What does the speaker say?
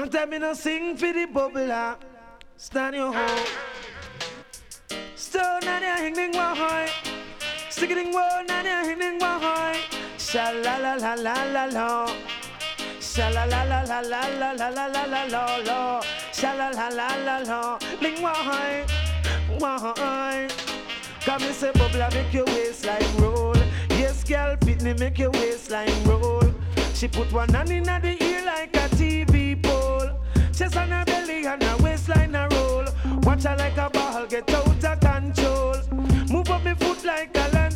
Long time me no sing for the bubbler. Stand your home. Stone and your hanging wahoi. Sticking one and your hanging wahoi. Sha la la la la la la. Sha la la la la la la la la la la la la. Sha la la la la la. Ling wahoi. Wahoi. Come and say bubbler make your waistline roll. Yes, girl, Pitney make your waistline roll. She put one hand in the ear like a TV pole. Chest on her belly and her waistline a roll. Watch her like a ball get out of control. Move up me foot like a lion.